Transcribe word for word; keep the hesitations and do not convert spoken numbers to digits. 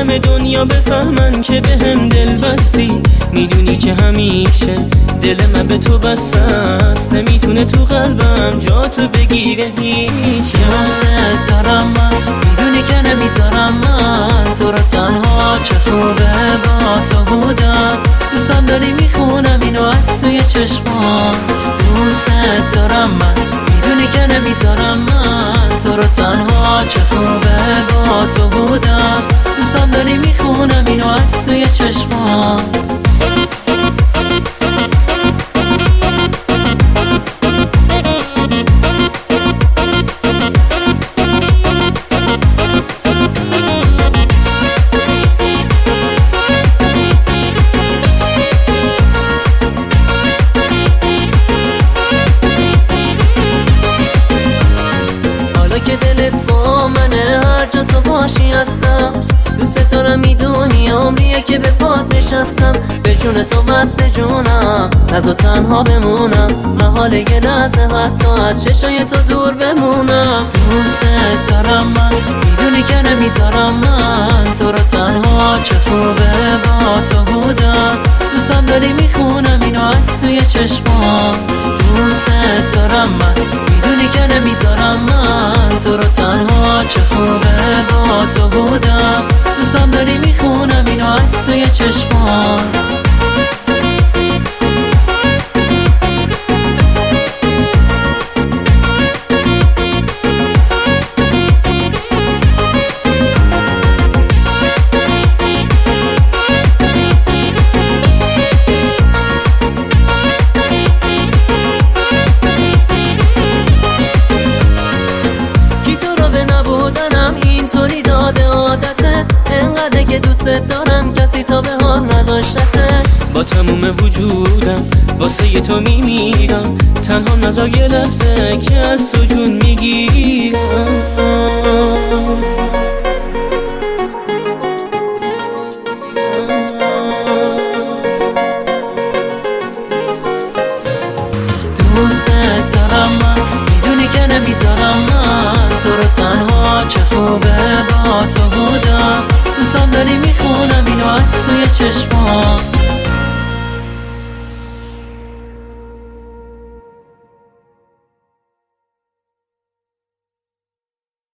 همه دنیا بفهمن که به هم دل بستی. میدونی که همیشه دل من به تو بسته است، نمیتونه تو قلبم جا تو بگیره هیچ. دوست دارم من، میدونی که نمیذارم من تو رو تنها. چه خوبه با تو بودم، دوستم داری میخونم اینو از توی چشمان. دوست دارم من، میدونی که نمیذارم من تو رو تنها. چه خوبه با تو بودم، دوستم داری میخونم اینو از توی چشمات. که دلت با منه، هر جا تو باشی هستم. دوست دارم، میدونی عمریه که به پات نشستم. به جون تو وصل جونم، نذار تنها بمونم. محاله یه لحظه حتی از چشای تو دور بمونم. دوست دارم من، میدونی که نمیذارم من تو رو تنها. چه خوبه با تو بودم، دوستم داری میخونم اینو از توی چشمان. دوست دارم من، میدونی که نمیذارم من تو رو تنها. چه خوبه با تو بودم، دوستم داری میخونم اینو از توی چشمات. اینطوری داده عادته، انقدر که دوست دارم کسی تا به حال نداشته. با تموم وجودم واسه تو میمیرم، تنها نذار یه لحظه که از تو جون میگیرم. دوست دارم من، میدونی که نمیذارم من تو رو تنها. چه خوبه با تو بودم، دوستم داری میخونم اینو از توی چشمان.